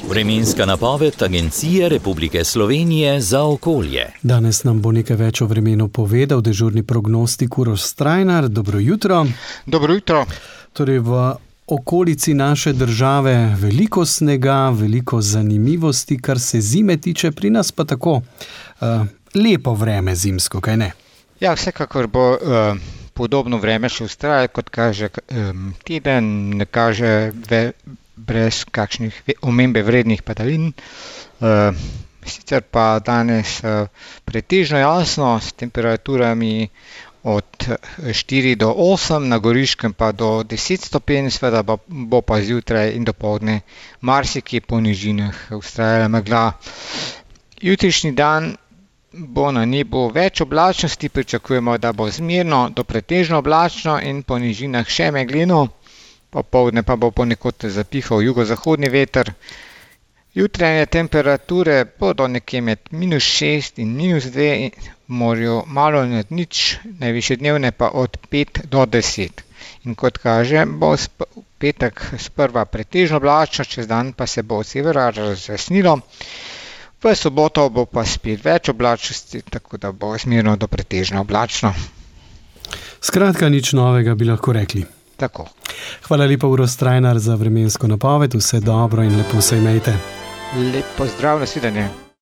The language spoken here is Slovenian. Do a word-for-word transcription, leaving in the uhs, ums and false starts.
Vremenska napoved Agencije Republike Slovenije za okolje. Danes nam bo nekaj več o vremenu povedal dežurni prognostik Uroš Strajnar. Dobro jutro. Dobro jutro. Torej v okolici naše države veliko snega, veliko zanimivosti, kar se zime tiče, pri nas pa tako uh, lepo vreme zimsko, kaj ne? Ja, vsekakor bo uh, podobno vreme še vztrajalo, kot kaže um, teden, ne kaže ve, brez kakšnih omembe vrednih padavin. Uh, sicer pa danes uh, pretežno jasno, s temperaturami od štiri do osem, na Goriškem pa do deset stopinj, seveda bo, bo pa zjutraj in dopoldne marsikje po nižinah vztrajala megla. Jutrišnji dan bo na nebu več oblačnosti, pričakujemo, da bo zmerno do pretežno oblačno in po nižinah še megleno. Popoldne pa bo ponekod zapihal jugozahodni veter. Jutranje temperature bodo nekje med minus šest in minus dve, v morju malo nad nič, najvišje dnevne pa od pet do deset. In kot kaže, bo v petek sprva pretežno oblačno, čez dan pa se bo od severa razjasnilo. V soboto bo pa spet več oblačnosti, tako da bo zmerno do pretežno oblačno. Skratka, nič novega bi lahko rekli. Tako. Hvala lepa, Uroš Strajnar, za vremensko napoved. Vse dobro in lepo se imejte. Lep pozdrav, nasvidenje.